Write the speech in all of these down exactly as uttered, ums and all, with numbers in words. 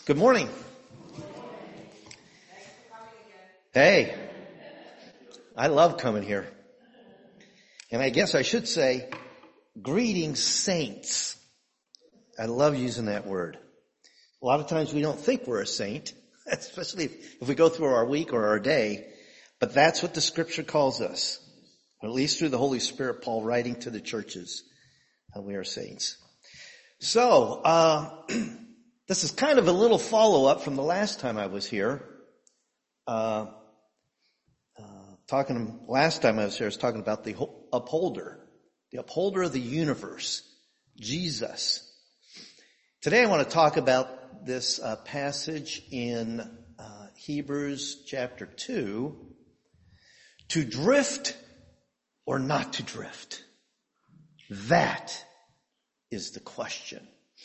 Good morning. Hey, I love coming here. And I guess I should say, greetings, saints. I love using that word. A lot of times we don't think we're a saint, especially if we go through our week or our day, but that's what the scripture calls us. Or at least through the Holy Spirit, Paul writing to the churches, that we are saints. So, uh, this is kind of a little follow-up from the last time I was here. Uh, uh, talking, last time I was here, I was talking about the upholder, the upholder of the universe, Jesus. Today I want to talk about this uh, passage in uh, Hebrews chapter two, to drift or not to drift. That is the question.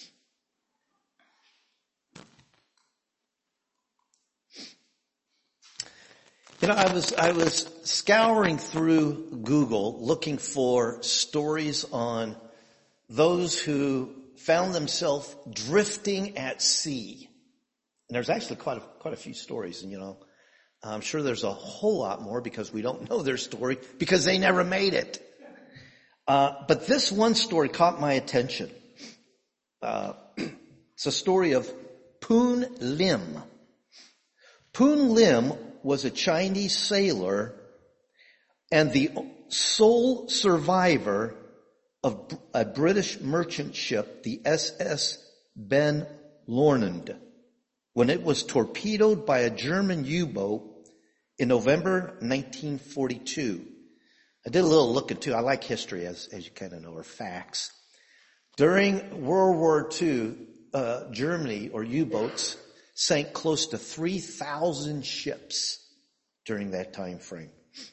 You know, I was, I was scouring through Google looking for stories on those who found themselves drifting at sea. And there's actually quite a, quite a few stories, and you know, I'm sure there's a whole lot more because we don't know their story because they never made it. Uh, but this one story caught my attention. Uh, it's a story of Poon Lim. Poon Lim was a Chinese sailor and the sole survivor of a British merchant ship, the S S Ben Lomond, when it was torpedoed by a German U-boat in November nineteen forty-two. I did a little looking too. I like history, as, as you kind of know, or facts. During World War Two, uh, Germany, or U-boats, sank close to three thousand ships during that time frame.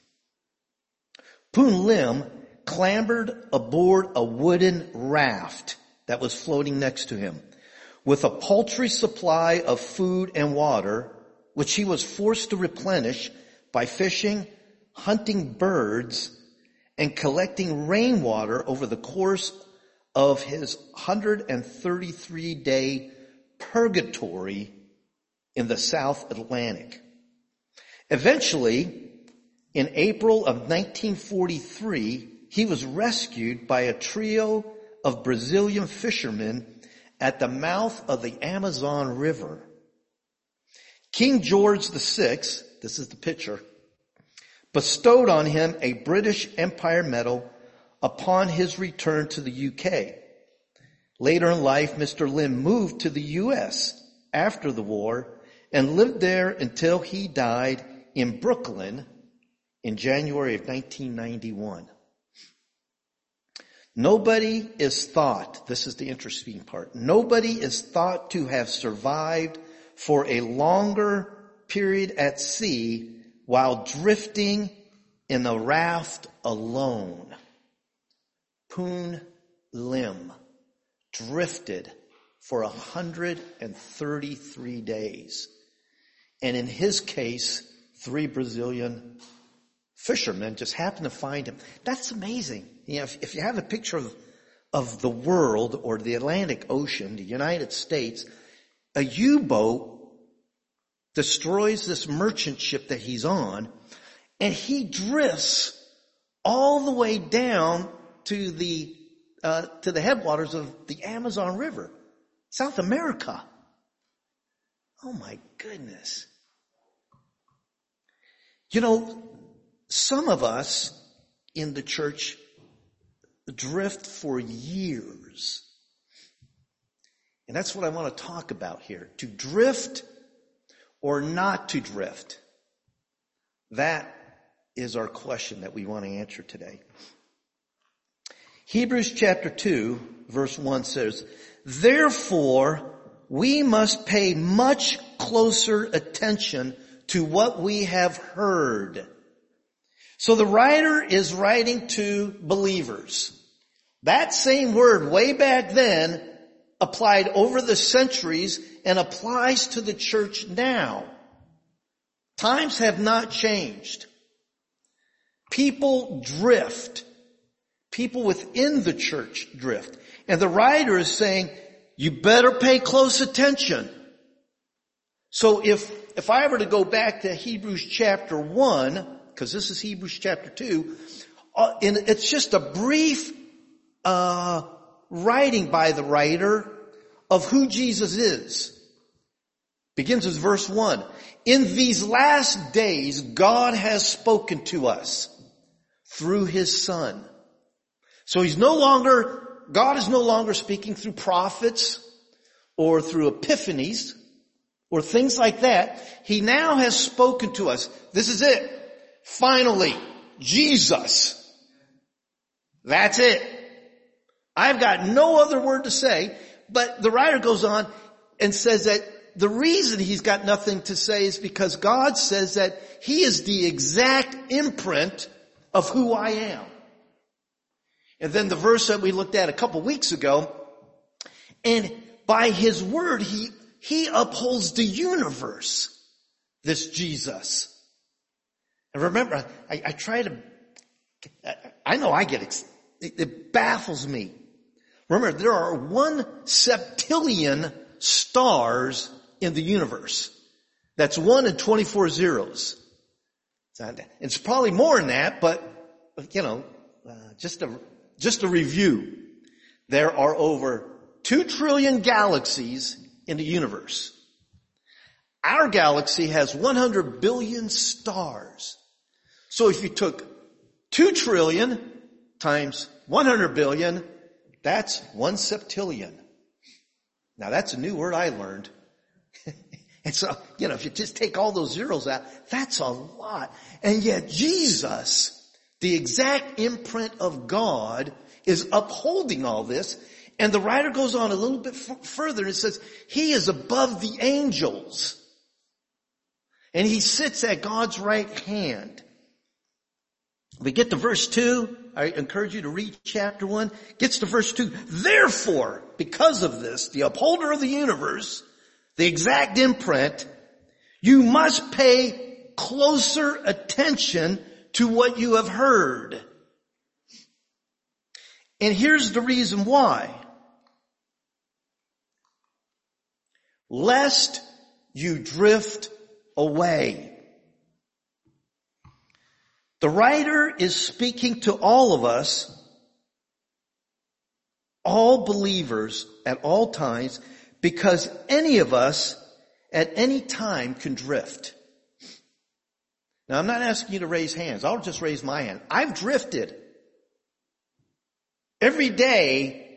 Poon Lim clambered aboard a wooden raft that was floating next to him with a paltry supply of food and water, which he was forced to replenish by fishing, hunting birds, and collecting rainwater over the course of his one hundred thirty-three day purgatory in the South Atlantic. Eventually, in April of nineteen forty-three, he was rescued by a trio of Brazilian fishermen at the mouth of the Amazon River. King George the Sixth, this is the picture, bestowed on him a British Empire Medal upon his return to the U K. Later in life, Mister Lim moved to the U S after the war and lived there until he died in Brooklyn in January of nineteen ninety-one. Nobody is thought, this is the interesting part, nobody is thought to have survived for a longer period at sea while drifting in a raft alone. Poon Lim drifted for one hundred thirty-three days. And in his case, three Brazilian fishermen just happened to find him. That's amazing. You know, if, if you have a picture of, of the world or the Atlantic Ocean, the United States, a U-boat destroys this merchant ship that he's on, and he drifts all the way down to the uh, to the headwaters of the Amazon River, South America. Oh my goodness. You know, some of us in the church drift for years. And that's what I want to talk about here. To drift or not to drift. That is our question that we want to answer today. Hebrews chapter two, verse one says, "Therefore, we must pay much closer attention to what we have heard." So the writer is writing to believers. That same word way back then applied over the centuries and applies to the church now. Times have not changed. People drift. People within the church drift. And the writer is saying, you better pay close attention. So if, if I were to go back to Hebrews chapter one, because this is Hebrews chapter two, uh, and it's just a brief, uh, writing by the writer of who Jesus is. Begins with verse one. In these last days, God has spoken to us through his Son. So he's no longer, God is no longer speaking through prophets or through epiphanies or things like that. He now has spoken to us. This is it. Finally, Jesus. That's it. I've got no other word to say, but the writer goes on and says that the reason he's got nothing to say is because God says that he is the exact imprint of who I am. And then the verse that we looked at a couple weeks ago, and by his word, he, he upholds the universe, this Jesus. And remember, I, I try to, I know I get, it, it baffles me. Remember, there are one septillion stars in the universe. That's one in twenty-four zeros. It's probably more than that, but, you know, uh, just a, just a review. There are over two trillion galaxies in the universe. Our galaxy has one hundred billion stars. So if you took two trillion times one hundred billion, that's one septillion. Now that's a new word I learned. And so, you know, if you just take all those zeros out, that's a lot. And yet Jesus, the exact imprint of God, is upholding all this. And the writer goes on a little bit f- further and says, he is above the angels. And he sits at God's right hand. We get to verse two. I encourage you to read chapter one. Gets to verse two. Therefore, because of this, the upholder of the universe, the exact imprint, you must pay closer attention to what you have heard. And here's the reason why. Lest you drift away. The writer is speaking to all of us, all believers at all times, because any of us at any time can drift. Now, I'm not asking you to raise hands. I'll just raise my hand. I've drifted. Every day,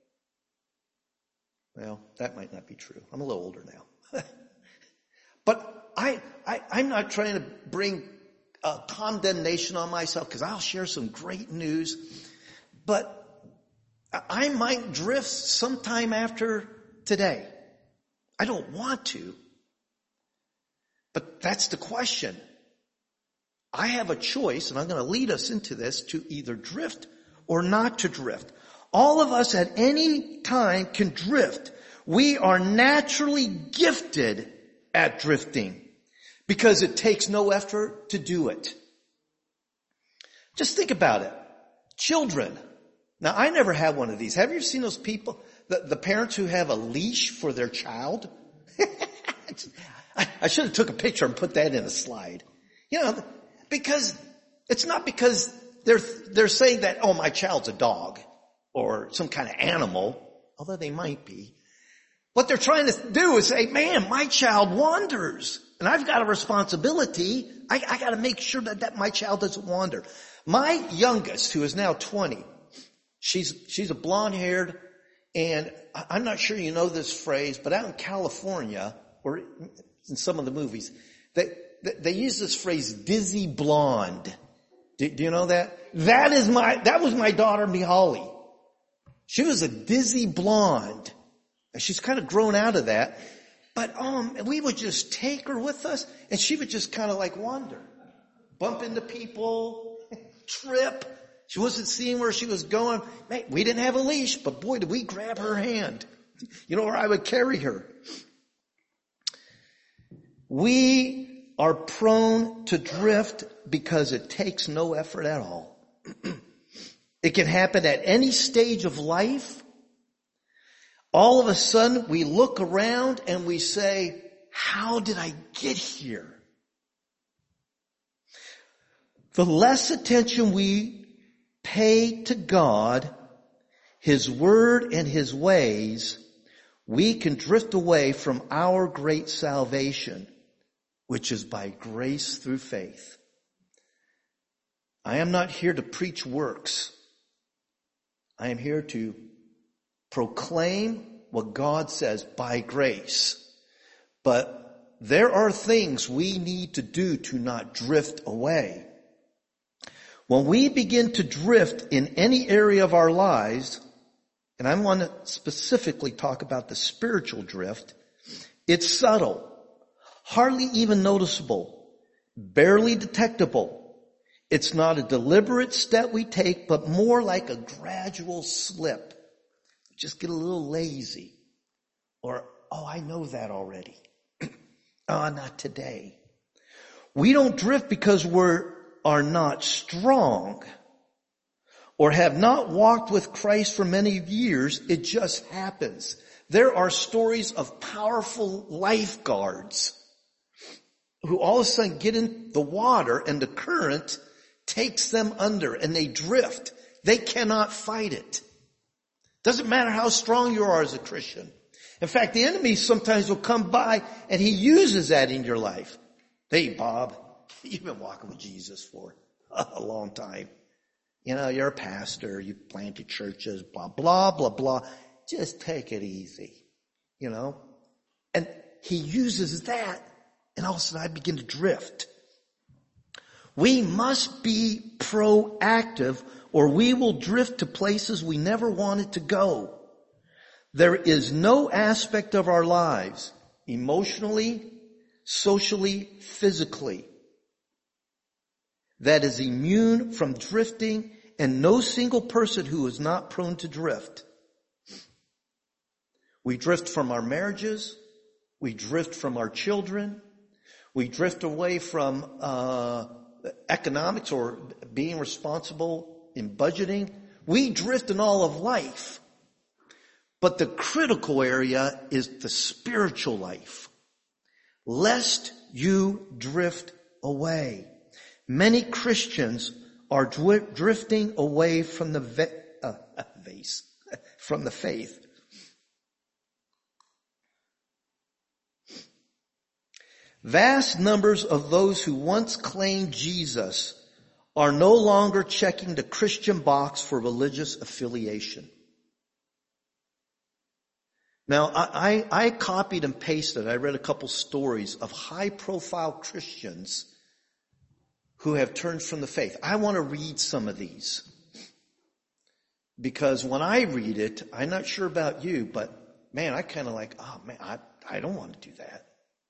well, that might not be true. I'm a little older now. But I, I, I'm not trying to bring uh, condemnation on myself, because I'll share some great news. But I might drift sometime after today. I don't want to. But that's the question. I have a choice, and I'm going to lead us into this, to either drift or not to drift. All of us at any time can drift. We are naturally gifted at drifting because it takes no effort to do it. Just think about it. Children. Now, I never had one of these. Have you ever seen those people, the, the parents who have a leash for their child? I, I should have took a picture and put that in a slide. You know, because it's not because they're, they're saying that, oh, my child's a dog or some kind of animal, although they might be. What they're trying to do is say, man, my child wanders and I've got a responsibility. I, I got to make sure that, that my child doesn't wander. My youngest, who is now twenty, she's, she's a blonde haired, and I'm not sure you know this phrase, but out in California, or in some of the movies, they, they use this phrase, dizzy blonde. Do, do you know that? That is my, that was my daughter, Mihaly. She was a dizzy blonde. She's kind of grown out of that. But, um, we would just take her with us, and she would just kind of like wander. Bump into people, trip. She wasn't seeing where she was going. Man, we didn't have a leash, but boy, did we grab her hand. You know, where I would carry her. We are prone to drift because it takes no effort at all. It can happen at any stage of life. All of a sudden, we look around and we say, how did I get here? The less attention we pay to God, His Word and His ways, we can drift away from our great salvation, which is by grace through faith. I am not here to preach works. I am here to proclaim what God says by grace. But there are things we need to do to not drift away. When we begin to drift in any area of our lives, and I want to specifically talk about the spiritual drift, it's subtle, hardly even noticeable, barely detectable. It's not a deliberate step we take, but more like a gradual slip. Just get a little lazy. Or, oh, I know that already. Oh, not today. We don't drift because we're are not strong or have not walked with Christ for many years. It just happens. There are stories of powerful lifeguards who all of a sudden get in the water and the current takes them under and they drift. They cannot fight it. Doesn't matter how strong you are as a Christian. In fact, the enemy sometimes will come by and he uses that in your life. Hey, Bob, you've been walking with Jesus for a long time. You know, you're a pastor, you planted churches, blah, blah, blah, blah. Just take it easy, you know. And he uses that, and all of a sudden I begin to drift. We must be proactive, or we will drift to places we never wanted to go. There is no aspect of our lives, emotionally, socially, physically, that is immune from drifting, and no single person who is not prone to drift. We drift from our marriages. We drift from our children. We drift away from uh economics or being responsible in budgeting. We drift in all of life. But the critical area is the spiritual life. Lest you drift away. Many Christians are dwi- drifting away from the ve- uh, vase, from the faith. Vast numbers of those who once claimed Jesus are no longer checking the Christian box for religious affiliation. Now, I, I, I copied and pasted, I read a couple stories of high-profile Christians who have turned from the faith. I want to read some of these. Because when I read it, I'm not sure about you, but man, I kind of like, oh man, I, I don't want to do that.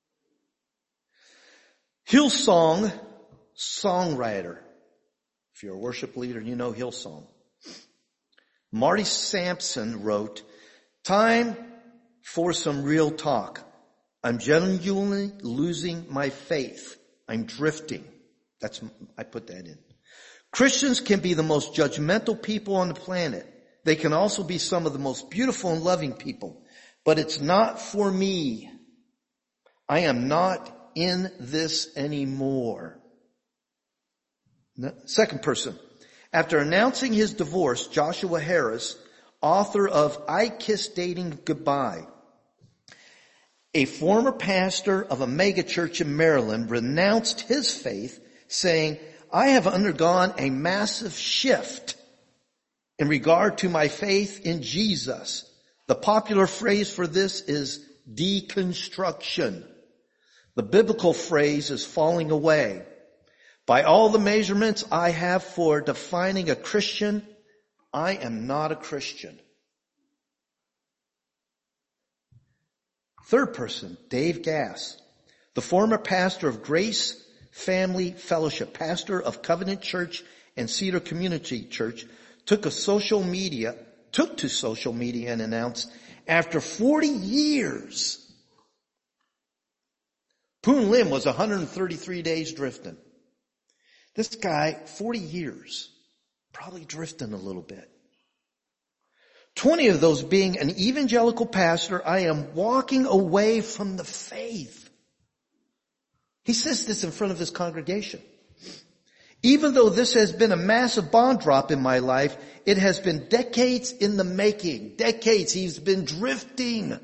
Hillsong songwriter. If you're a worship leader, you know Hillsong. Marty Sampson wrote, "Time for some real talk. I'm genuinely losing my faith. I'm drifting." That's, I put that in. Christians can be the most judgmental people on the planet. They can also be some of the most beautiful and loving people. But it's not for me. I am not in this anymore. Second person. After announcing his divorce, Joshua Harris, author of I Kiss Dating Goodbye, a former pastor of a megachurch in Maryland, renounced his faith, saying, "I have undergone a massive shift in regard to my faith in Jesus. The popular phrase for this is deconstruction. The biblical phrase is falling away. By all the measurements I have for defining a Christian, I am not a Christian." Third person, Dave Gass, the former pastor of Grace Family Fellowship, pastor of Covenant Church and Cedar Community Church, took a social media, took to social media and announced, after forty years, Poon Lim was one hundred thirty-three days drifting. This guy, forty years, probably drifting a little bit. twenty of those being an evangelical pastor, I am walking away from the faith. He says this in front of his congregation. Even though this has been a massive bomb drop in my life, it has been decades in the making. Decades. He's been drifting.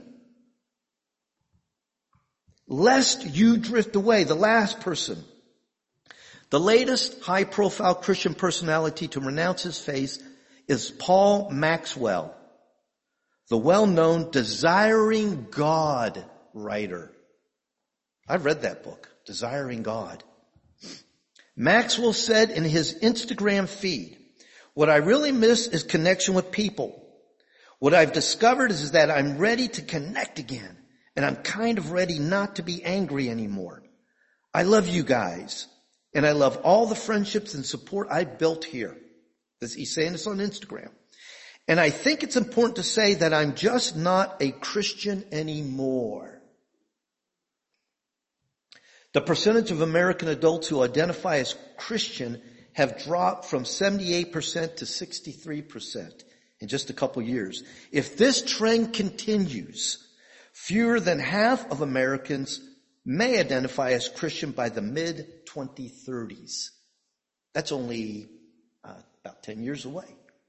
Lest you drift away. The last person. The latest high-profile Christian personality to renounce his faith is Paul Maxwell, the well-known Desiring God writer. I've read that book, Desiring God. Maxwell said in his Instagram feed, what I really miss is connection with people. What I've discovered is that I'm ready to connect again, and I'm kind of ready not to be angry anymore. I love you guys, and I love all the friendships and support I've built here. This, he's saying this on Instagram. And I think it's important to say that I'm just not a Christian anymore. The percentage of American adults who identify as Christian have dropped from seventy-eight percent to sixty-three percent in just a couple years. If this trend continues, fewer than half of Americans may identify as Christian by the mid twenty thirties. That's only uh, about ten years away.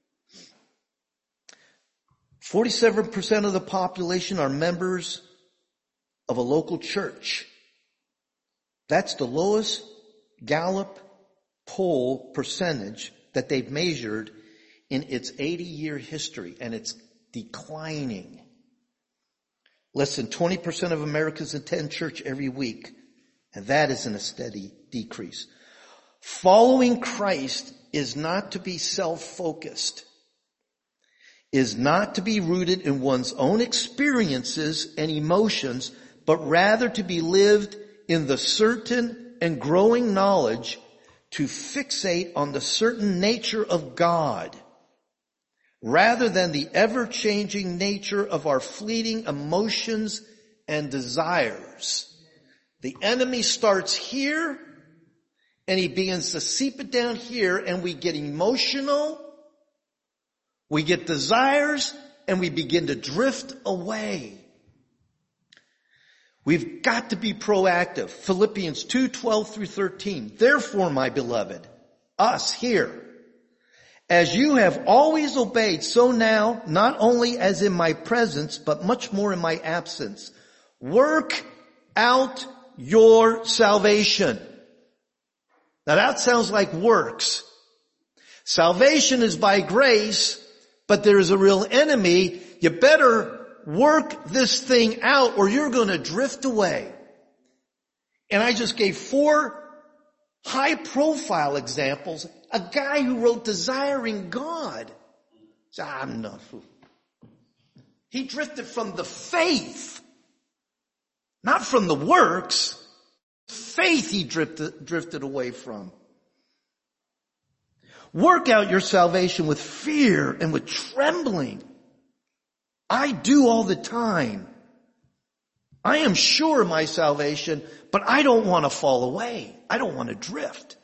forty-seven percent of the population are members of a local church. That's the lowest Gallup poll percentage that they've measured in its eighty-year history, and it's declining. Less than twenty percent of Americans attend church every week, and that is in a steady decrease. Following Christ is not to be self-focused, is not to be rooted in one's own experiences and emotions, but rather to be lived in the certain and growing knowledge to fixate on the certain nature of God, rather than the ever-changing nature of our fleeting emotions and desires. The enemy starts here, and he begins to seep it down here, and we get emotional, we get desires, and we begin to drift away. We've got to be proactive. Philippians two, twelve through thirteen. Therefore, my beloved, us here, as you have always obeyed, so now, not only as in my presence, but much more in my absence, work out your salvation. Now that sounds like works. Salvation is by grace, but there is a real enemy. You better work this thing out or you're going to drift away. And I just gave four high profile examples. A guy who wrote Desiring God. I'm not. He drifted from the faith, not from the works. Faith he drifted, drifted away from. Work out your salvation with fear and with trembling. I do all the time. I am sure of my salvation, but I don't want to fall away. I don't want to drift.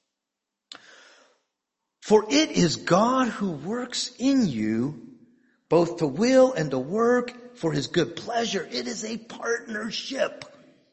For it is God who works in you both to will and to work for his good pleasure. It is a partnership.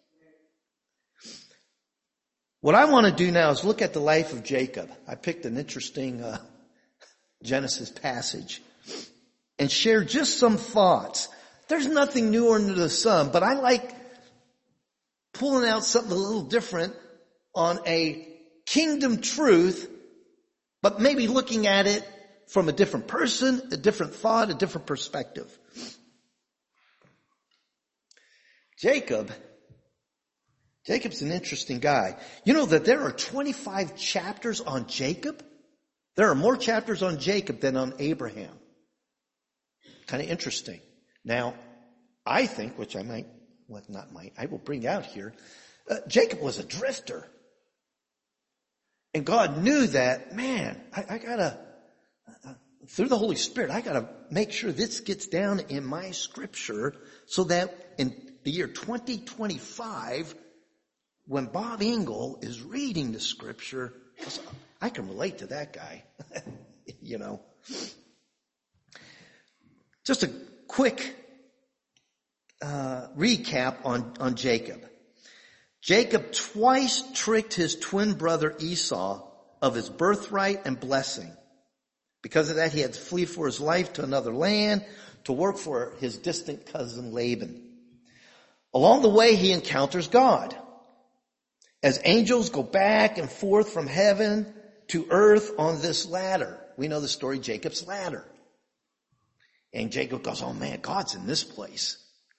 What I want to do now is look at the life of Jacob. I picked an interesting uh, Genesis passage and share just some thoughts. There's nothing new under the sun, but I like pulling out something a little different on a kingdom truth, but maybe looking at it from a different person, a different thought, a different perspective. Jacob, Jacob's an interesting guy. You know that there are twenty-five chapters on Jacob? There are more chapters on Jacob than on Abraham. Kind of interesting. Now, I think, which I might, well, not might, I will bring out here, uh, Jacob was a drifter. And God knew that, man, I, I gotta, uh, through the Holy Spirit, I gotta make sure this gets down in my scripture so that in the year twenty twenty-five, when Bob Engel is reading the scripture, I can relate to that guy, you know. Just a quick uh, recap on, on Jacob. Jacob twice tricked his twin brother Esau of his birthright and blessing. Because of that, he had to flee for his life to another land to work for his distant cousin Laban. Along the way, he encounters God. As angels go back and forth from heaven to earth on this ladder. We know the story, Jacob's ladder. And Jacob goes, oh man, God's in this place.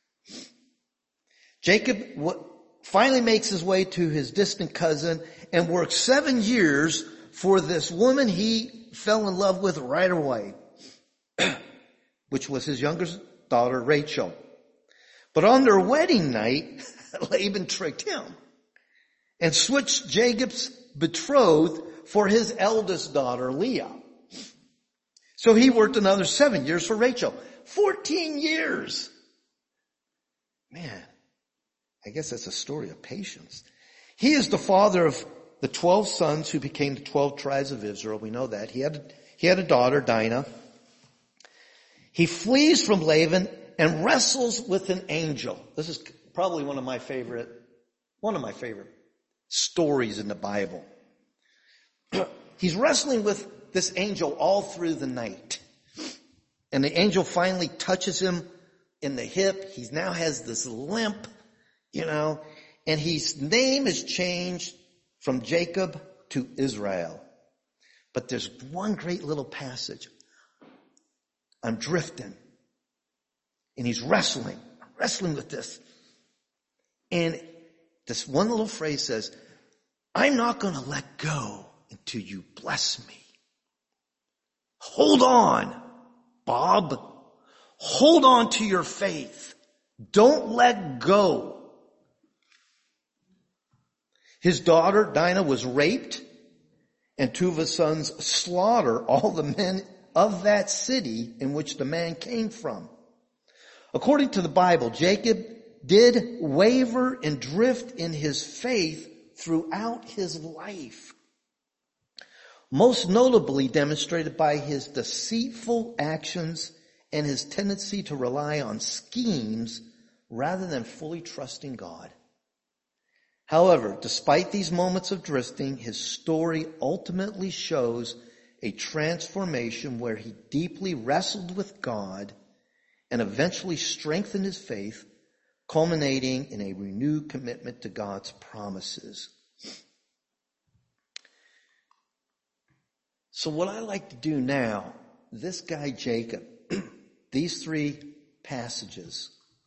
Jacob finally makes his way to his distant cousin and works seven years for this woman he fell in love with right away, which was his youngest daughter, Rachel. But on their wedding night, Laban tricked him and switched Jacob's betrothed for his eldest daughter, Leah. So he worked another seven years for Rachel. Fourteen years. Man, I guess that's a story of patience. He is the father of the twelve sons who became the twelve tribes of Israel. We know that. He had, he had a daughter, Dinah. He flees from Laban and wrestles with an angel. This is probably one of my favorite, one of my favorite stories in the Bible. He's wrestling with this angel all through the night. And the angel finally touches him in the hip. He now has this limp, you know, and his name is changed from Jacob to Israel. But there's one great little passage. I'm drifting. And he's wrestling, wrestling with this. And this one little phrase says, I'm not going to let go until you bless me. Hold on, Bob. Hold on to your faith. Don't let go. His daughter, Dinah, was raped, and two of his sons slaughtered all the men of that city in which the man came from. According to the Bible, Jacob did waver and drift in his faith throughout his life. Most notably demonstrated by his deceitful actions and his tendency to rely on schemes rather than fully trusting God. However, despite these moments of drifting, his story ultimately shows a transformation where he deeply wrestled with God and eventually strengthened his faith, culminating in a renewed commitment to God's promises. So what I like to do now, this guy Jacob, these three passages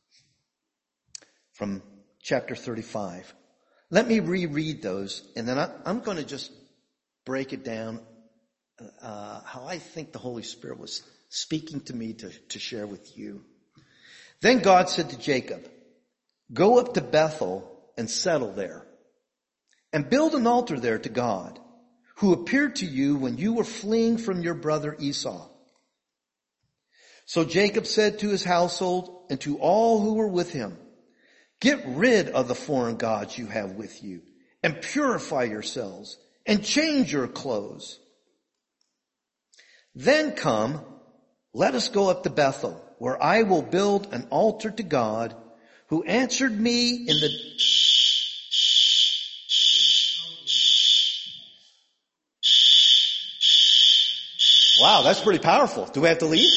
from chapter thirty-five, let me reread those, and then I, I'm going to just break it down uh, how I think the Holy Spirit was speaking to me to, to share with you. Then God said to Jacob, go up to Bethel and settle there, and build an altar there to God, who appeared to you when you were fleeing from your brother Esau. So Jacob said to his household and to all who were with him, get rid of the foreign gods you have with you, and purify yourselves, and change your clothes. Then come, let us go up to Bethel, where I will build an altar to God, who answered me in the... Wow, that's pretty powerful. Do we have to leave?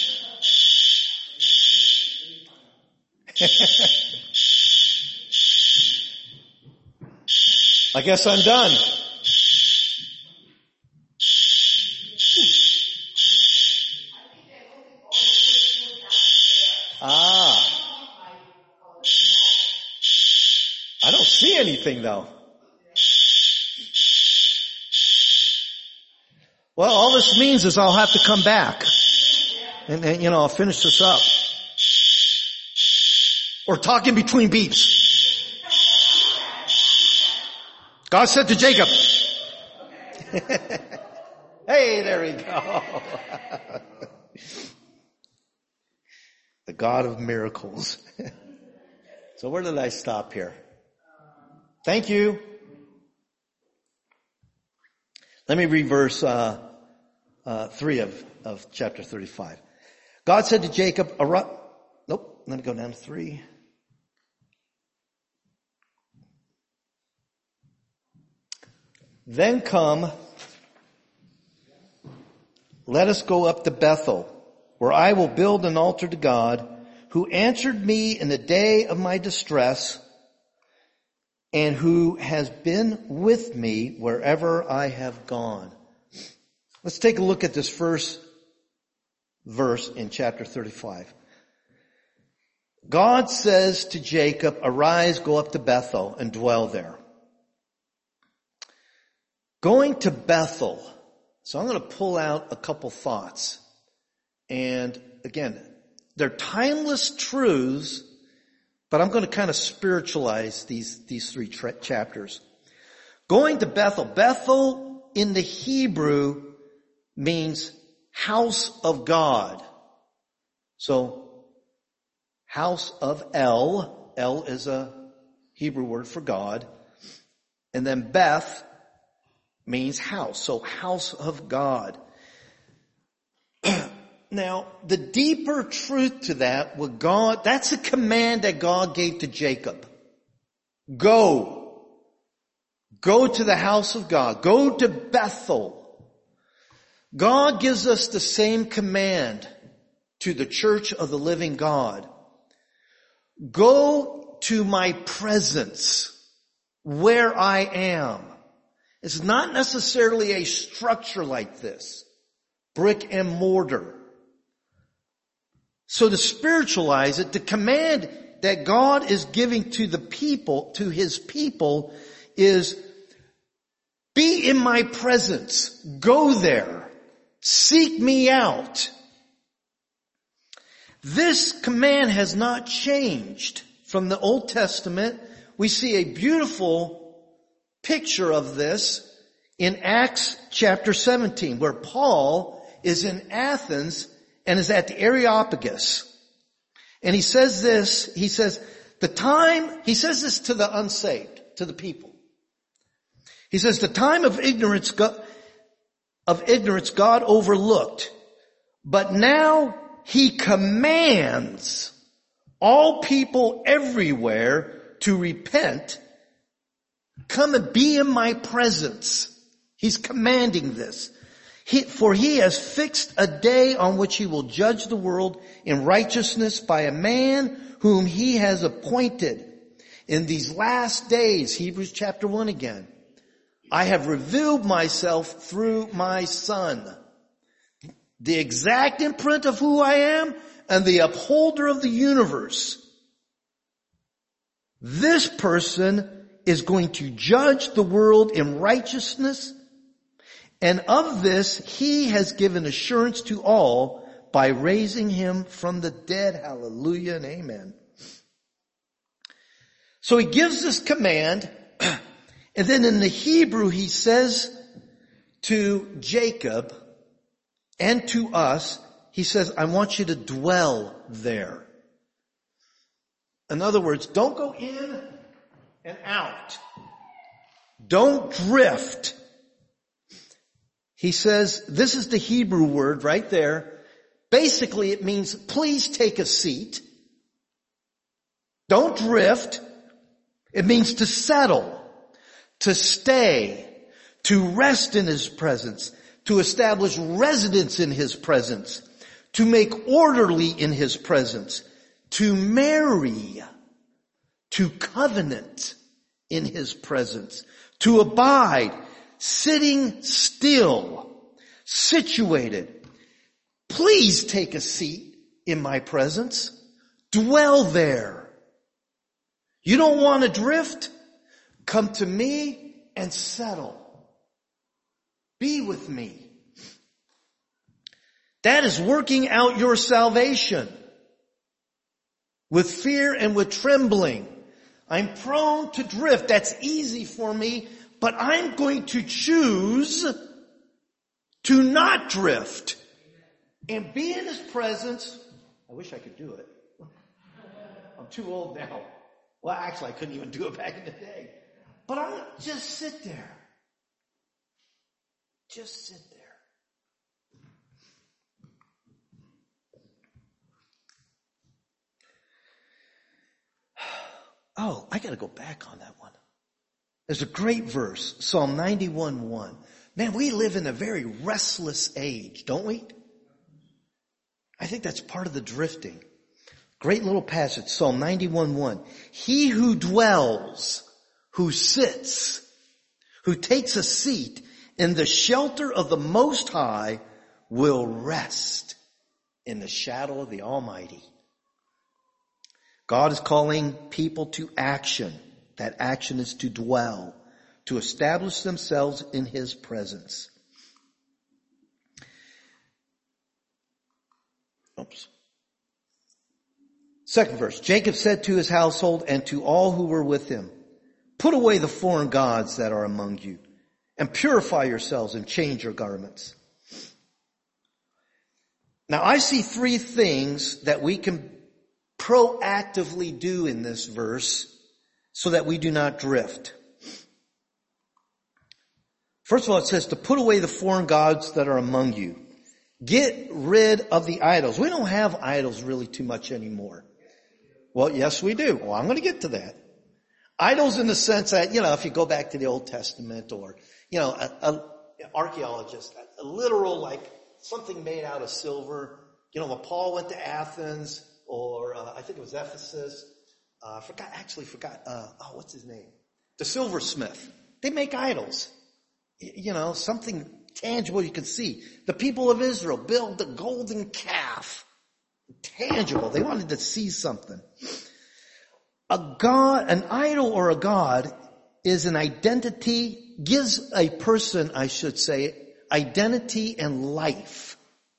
I guess I'm done. Ah. I don't see anything though. Well, all this means is I'll have to come back. And, and you know, I'll finish this up. Or talk in between beeps. God said to Jacob. Hey, there we go. The God of miracles. So where did I stop here? Thank you. Let me read verse uh, uh, three of, of chapter thirty-five. God said to Jacob, Arise. Nope, let me go down to three. Then come, let us go up to Bethel, where I will build an altar to God, who answered me in the day of my distress, and who has been with me wherever I have gone. Let's take a look at this first verse in chapter thirty-five. God says to Jacob, arise, go up to Bethel and dwell there. Going to Bethel. So I'm going to pull out a couple thoughts. And again, they're timeless truths, but I'm going to kind of spiritualize these, these three tra- chapters. Going to Bethel. Bethel in the Hebrew means house of God. So, house of El. El is a Hebrew word for God. And then Beth means house. So, house of God. Now, the deeper truth to that, with God, that's a command that God gave to Jacob. Go. Go to the house of God. Go to Bethel. God gives us the same command to the church of the living God. Go to my presence where I am. It's not necessarily a structure like this, brick and mortar. So to spiritualize it, the command that God is giving to the people, to his people, is be in my presence. Go there. Seek me out. This command has not changed from the Old Testament. We see a beautiful picture of this in Acts chapter seventeen, where Paul is in Athens and is at the Areopagus. And he says this, he says, the time, he says this to the unsaved, to the people. He says, the time of ignorance, of ignorance God overlooked, but now he commands all people everywhere to repent. Come and be in my presence. He's commanding this. He, for he has fixed a day on which he will judge the world in righteousness by a man whom he has appointed. In these last days, Hebrews chapter one again, I have revealed myself through my Son, the exact imprint of who I am and the upholder of the universe. This person is going to judge the world in righteousness, and of this he has given assurance to all by raising him from the dead. Hallelujah and amen. So he gives this command, and then in the Hebrew he says to Jacob and to us, he says, I want you to dwell there. In other words, don't go in and out. Don't drift. He says, this is the Hebrew word right there. Basically it means, please take a seat. Don't drift. It means to settle, to stay, to rest in his presence, to establish residence in his presence, to make orderly in his presence, to marry, to covenant in his presence, to abide, sitting still, situated. Please take a seat in my presence. Dwell there. You don't want to drift? Come to me and settle. Be with me. That is working out your salvation with fear and with trembling. I'm prone to drift. That's easy for me, but I'm going to choose to not drift and be in his presence. I wish I could do it. I'm too old now. Well, actually, I couldn't even do it back in the day. But I'm going to just sit there. Just sit there. Oh, I got to go back on that one. There's a great verse, Psalm ninety-one one. Man, we live in a very restless age, don't we? I think that's part of the drifting. Great little passage, Psalm ninety-one one. He who dwells, who sits, who takes a seat in the shelter of the Most High will rest in the shadow of the Almighty. God is calling people to action. That action is to dwell, to establish themselves in His presence. Oops. Second verse. Jacob said to his household and to all who were with him, put away the foreign gods that are among you and purify yourselves and change your garments. Now I see three things that we can proactively do in this verse so that we do not drift. First of all, it says to put away the foreign gods that are among you. Get rid of the idols. We don't have idols really too much anymore. Well, yes, we do. Well, I'm going to get to that. Idols in the sense that, you know, if you go back to the Old Testament or, you know, a, a archaeologist, a literal, like something made out of silver. You know, when Paul went to Athens or uh, I think it was Ephesus, I uh, forgot, actually forgot, uh, oh, what's his name? The silversmith. They make idols. Y- you know, something tangible you can see. The people of Israel built the golden calf. Tangible. They wanted to see something. A god, an idol or a god is an identity, gives a person, I should say, identity and life.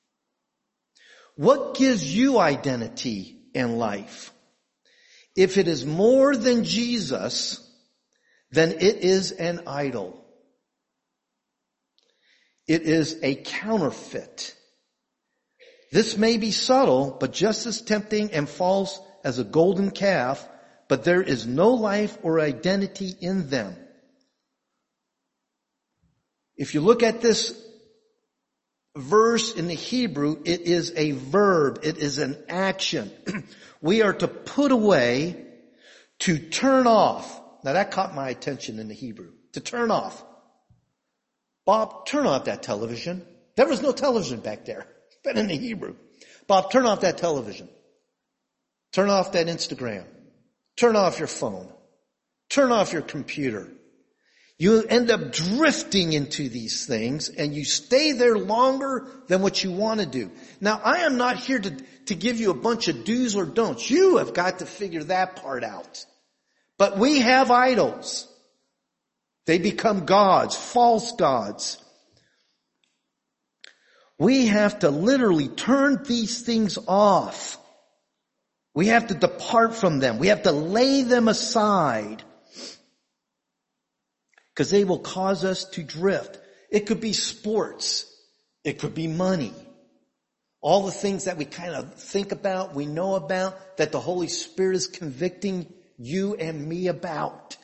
What gives you identity and life? If it is more than Jesus, then it is an idol. It is a counterfeit. This may be subtle, but just as tempting and false as a golden calf, but there is no life or identity in them. If you look at this verse in the Hebrew, it is a verb. It is an action. We are to put away, to turn off. Now that caught my attention in the Hebrew. To turn off. Bob, turn off that television. There was no television back there. But in the Hebrew. Bob, turn off that television. Turn off that Instagram. Turn off your phone. Turn off your computer. You end up drifting into these things and you stay there longer than what you want to do. Now, I am not here to, to give you a bunch of do's or don'ts. You have got to figure that part out. But we have idols. They become gods, false gods. We have to literally turn these things off. We have to depart from them. We have to lay them aside. Because they will cause us to drift. It could be sports. It could be money. All the things that we kind of think about, we know about, that the Holy Spirit is convicting you and me about.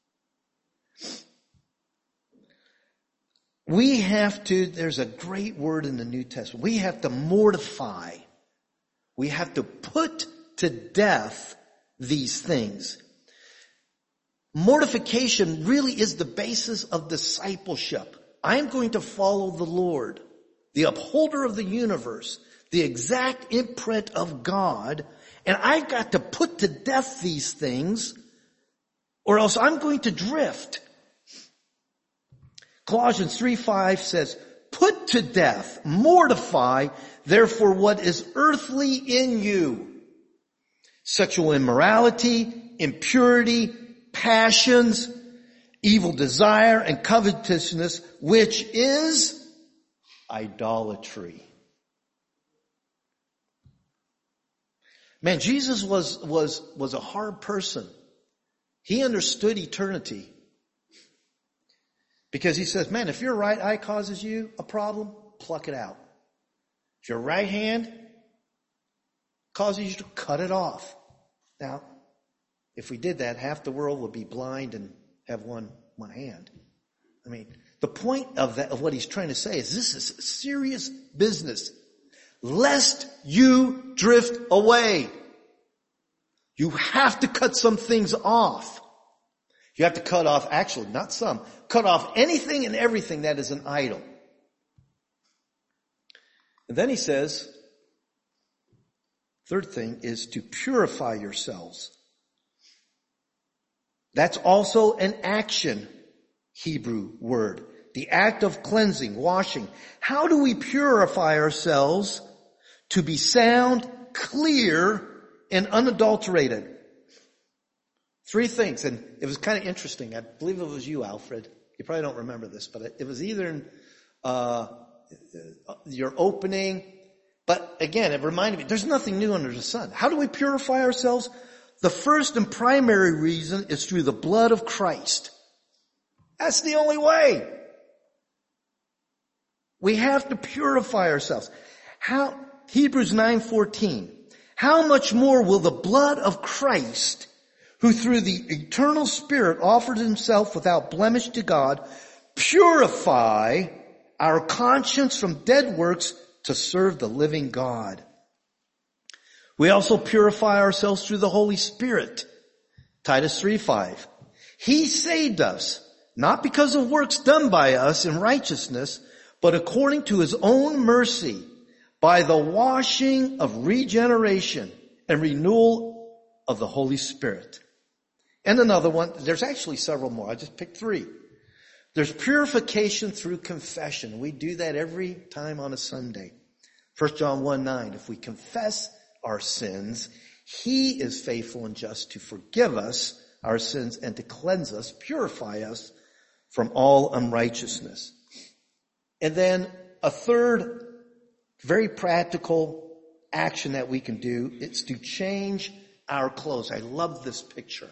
We have to, there's a great word in the New Testament. We have to mortify. We have to put to death these things. Mortification really is the basis of discipleship. I'm going to follow the Lord, the upholder of the universe, the exact imprint of God, and I've got to put to death these things, or else I'm going to drift. Colossians three five says, put to death, mortify, therefore what is earthly in you. Sexual immorality, impurity, passions, evil desire, and covetousness, which is idolatry. Man, Jesus was, was, was a hard person. He understood eternity. Because he says, man, if your right eye causes you a problem, pluck it out. If your right hand causes you to cut it off. Now, if we did that, half the world would be blind and have one, one hand. I mean, the point of that, of what he's trying to say is this is serious business. Lest you drift away. You have to cut some things off. You have to cut off, actually, not some, cut off anything and everything that is an idol. And then he says, third thing is to purify yourselves. That's also an action Hebrew word. The act of cleansing, washing. How do we purify ourselves to be sound, clear, and unadulterated? Three things, and it was kind of interesting. I believe it was you, Alfred. You probably don't remember this, but it was either in uh, your opening. But again, it reminded me, there's nothing new under the sun. How do we purify ourselves? The first and primary reason is through the blood of Christ. That's the only way. We have to purify ourselves. How? Hebrews nine fourteen. How much more will the blood of Christ, who through the eternal Spirit offered himself without blemish to God, purify our conscience from dead works to serve the living God? We also purify ourselves through the Holy Spirit. Titus three five. He saved us, not because of works done by us in righteousness, but according to his own mercy, by the washing of regeneration and renewal of the Holy Spirit. And another one, there's actually several more. I just picked three. There's purification through confession. We do that every time on a Sunday. First John one nine, if we confess our sins, he is faithful and just to forgive us our sins and to cleanse us, purify us from all unrighteousness. And then a third very practical action that we can do is to change our clothes. I love this picture.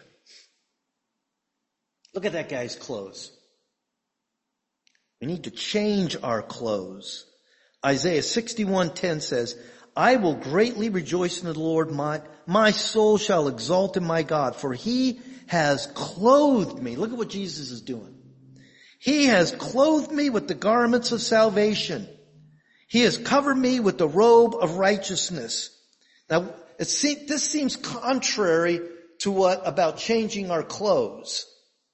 Look at that guy's clothes. We need to change our clothes. Isaiah sixty-one ten says, I will greatly rejoice in the Lord. My, my soul shall exult in my God, for he has clothed me. Look at what Jesus is doing. He has clothed me with the garments of salvation. He has covered me with the robe of righteousness. Now, it seems, this seems contrary to what about changing our clothes.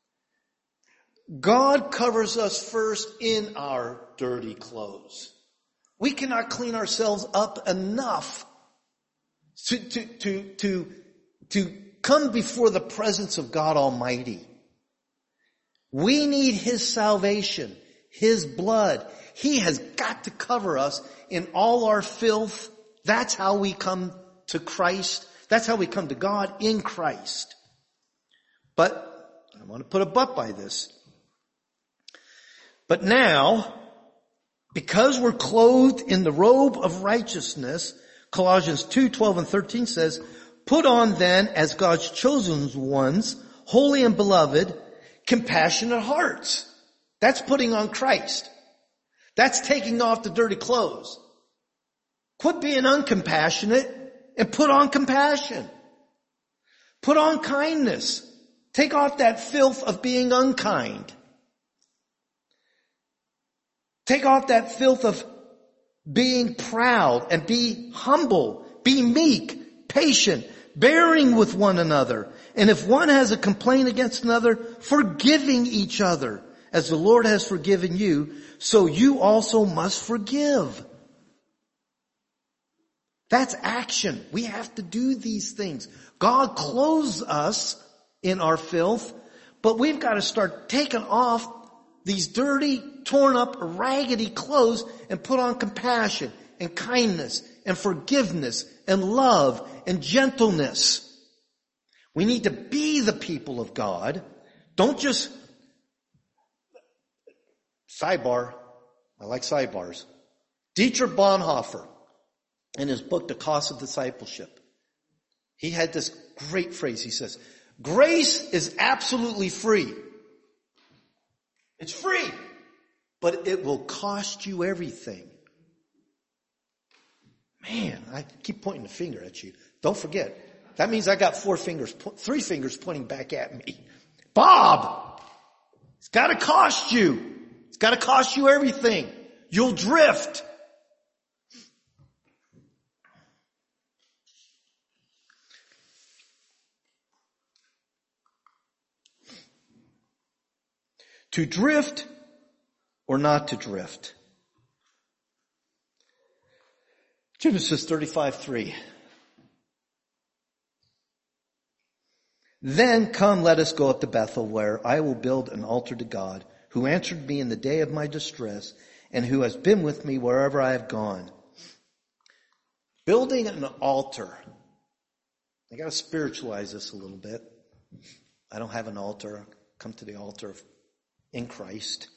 God covers us first in our dirty clothes. We cannot clean ourselves up enough to, to, to, to, to come before the presence of God Almighty. We need his salvation, his blood. He has got to cover us in all our filth. That's how we come to Christ. That's how we come to God in Christ. But I want to put a but by this. But now, because we're clothed in the robe of righteousness, Colossians two twelve and thirteen says, put on then as God's chosen ones, holy and beloved, compassionate hearts. That's putting on Christ. That's taking off the dirty clothes. Quit being uncompassionate and put on compassion. Put on kindness. Take off that filth of being unkind. Take off that filth of being proud and be humble. Be meek, patient, bearing with one another. And if one has a complaint against another, forgiving each other. As the Lord has forgiven you, so you also must forgive. That's action. We have to do these things. God clothes us in our filth, but we've got to start taking off these dirty, torn up, raggedy clothes and put on compassion and kindness and forgiveness and love and gentleness. We need to be the people of God. Don't just, sidebar, I like sidebars. Dietrich Bonhoeffer, in his book, The Cost of Discipleship, he had this great phrase. He says, grace is absolutely free. It's free, but it will cost you everything. Man, I keep pointing the finger at you. Don't forget, that means I got four fingers, three fingers pointing back at me. Bob, it's got to cost you. It's got to cost you everything. You'll drift. To drift or not to drift. Genesis thirty-five three. Then come, let us go up to Bethel, where I will build an altar to God, who answered me in the day of my distress, and who has been with me wherever I have gone. Building an altar. I got to spiritualize this a little bit. I don't have an altar. I come to the altar in Christ.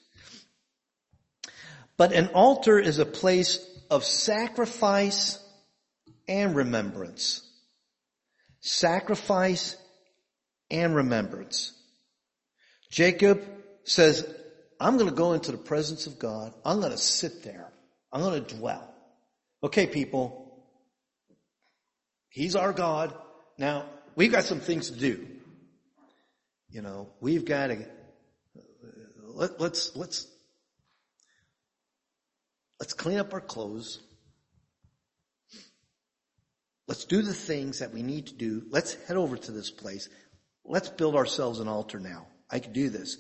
But an altar is a place of sacrifice and remembrance. Sacrifice and remembrance. Jacob says, I'm going to go into the presence of God. I'm going to sit there. I'm going to dwell. Okay, people. He's our God. Now, we've got some things to do. You know, we've got to, let, let's, let's, let's clean up our clothes. Let's do the things that we need to do. Let's head over to this place. Let's build ourselves an altar now. I can do this.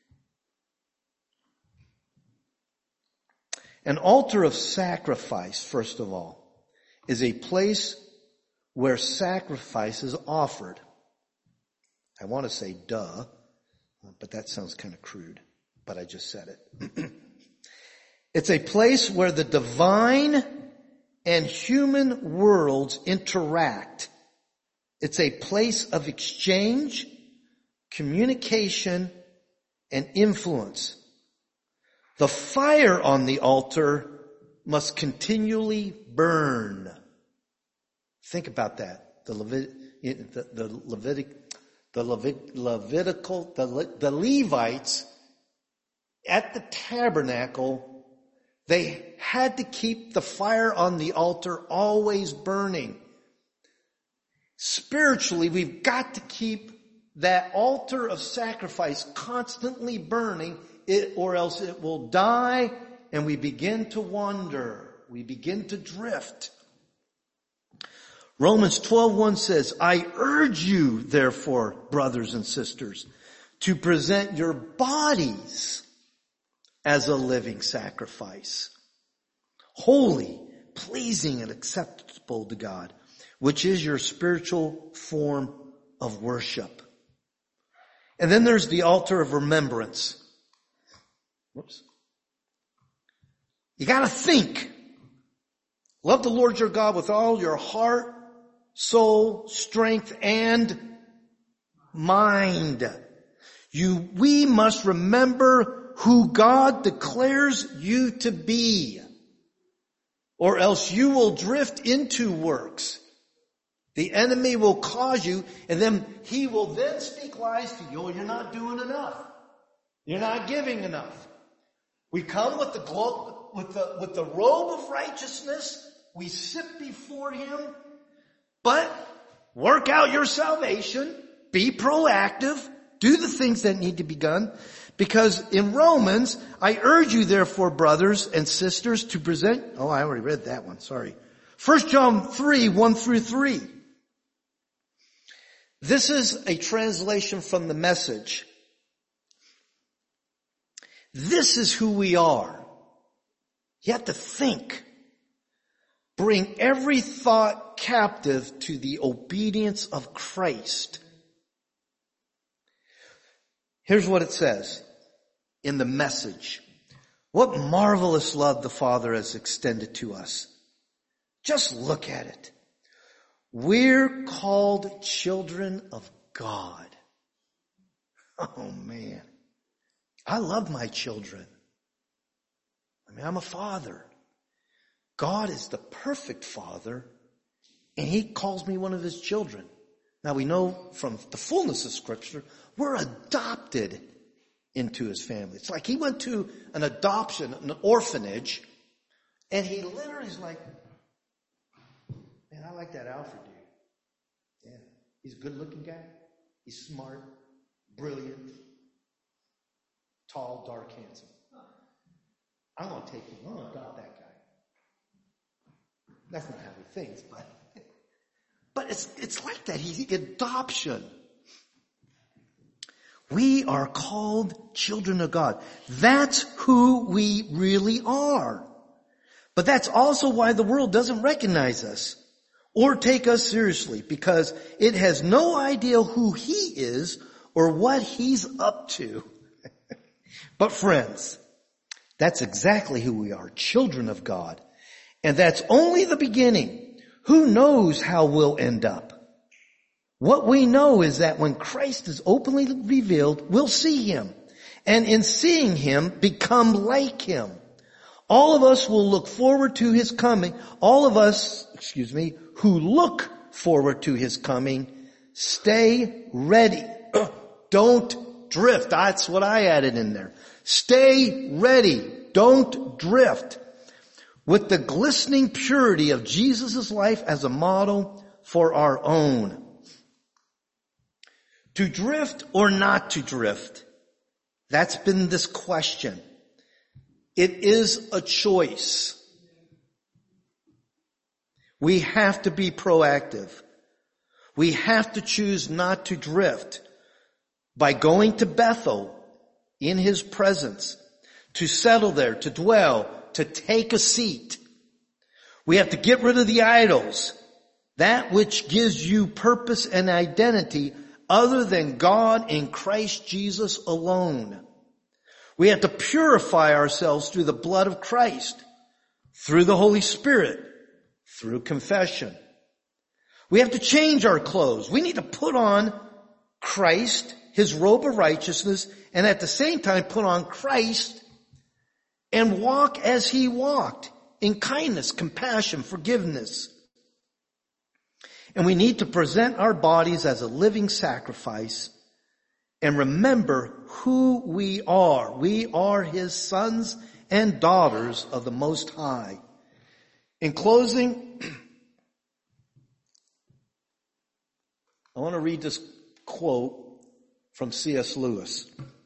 An altar of sacrifice, first of all, is a place where sacrifice is offered. I want to say duh, but that sounds kind of crude, but I just said it. It's a place where the divine and human worlds interact. It's a place of exchange, communication, and influence. The fire on the altar must continually burn. Think about that. The, Levit, the, the Levitic, the Levit, Levitical, the, the Levites at the tabernacle, they had to keep the fire on the altar always burning. Spiritually, we've got to keep that altar of sacrifice constantly burning, it, or else it will die and we begin to wander. We begin to drift. Romans twelve one says, I urge you, therefore, brothers and sisters, to present your bodies as a living sacrifice, holy, pleasing, and acceptable to God, which is your spiritual form of worship. And then there's the altar of remembrance. Whoops. You gotta think. Love the Lord your God with all your heart, soul, strength, and mind. You, we must remember who God declares you to be, or else you will drift into works. The enemy will cause you, and then he will then speak lies to you. You're not doing enough. You're not giving enough. We come with the glo- with the with the robe of righteousness. We sit before him, but work out your salvation. Be proactive. Do the things that need to be done. Because in Romans, I urge you therefore, brothers and sisters, to present, oh, I already read that one, sorry. First John three, one through three. This is a translation from the Message. This is who we are. You have to think. Bring every thought captive to the obedience of Christ. Here's what it says in the Message. What marvelous love the Father has extended to us. Just look at it. We're called children of God. Oh man. I love my children. I mean, I'm a father. God is the perfect father, and he calls me one of his children. Now we know from the fullness of Scripture, we're adopted into his family. It's like he went to an adoption, an orphanage, and he literally is like, man, I like that Alfred dude. Yeah, he's a good-looking guy. He's smart, brilliant, tall, dark, handsome. I'm going to take him. I'm going to adopt that guy. That's not how he thinks, but but it's it's like that. He's adoption. We are called children of God. That's who we really are. But that's also why the world doesn't recognize us or take us seriously, because it has no idea who he is or what he's up to. But friends, that's exactly who we are, children of God. And that's only the beginning. Who knows how we'll end up? What we know is that when Christ is openly revealed, we'll see him. And in seeing him, become like him. All of us will look forward to his coming. All of us, excuse me, who look forward to his coming, stay ready. Don't drift. That's what I added in there. Stay ready. Don't drift. With the glistening purity of Jesus' life as a model for our own. To drift or not to drift? That's been this question. It is a choice. We have to be proactive. We have to choose not to drift by going to Bethel in his presence, to settle there, to dwell, to take a seat. We have to get rid of the idols, that which gives you purpose and identity other than God in Christ Jesus alone. We have to purify ourselves through the blood of Christ, through the Holy Spirit, through confession. We have to change our clothes. We need to put on Christ, his robe of righteousness, and at the same time put on Christ and walk as he walked, in kindness, compassion, forgiveness. And we need to present our bodies as a living sacrifice and remember who we are. We are his sons and daughters of the Most High. In closing, I want to read this quote from C S Lewis.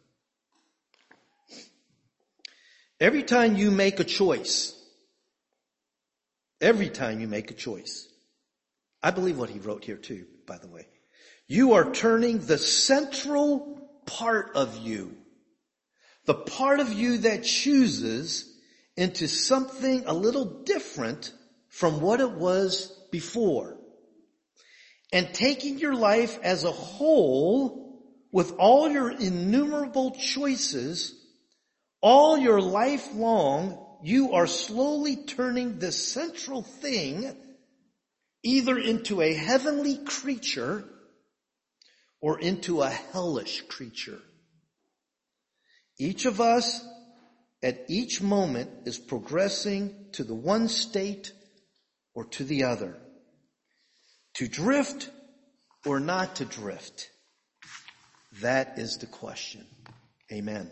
Every time you make a choice, every time you make a choice, I believe what he wrote here too, by the way. You are turning the central part of you, the part of you that chooses, into something a little different from what it was before. And taking your life as a whole, with all your innumerable choices, all your life long, you are slowly turning this central thing either into a heavenly creature or into a hellish creature. Each of us at each moment is progressing to the one state or to the other. To drift or not to drift? That is the question. Amen.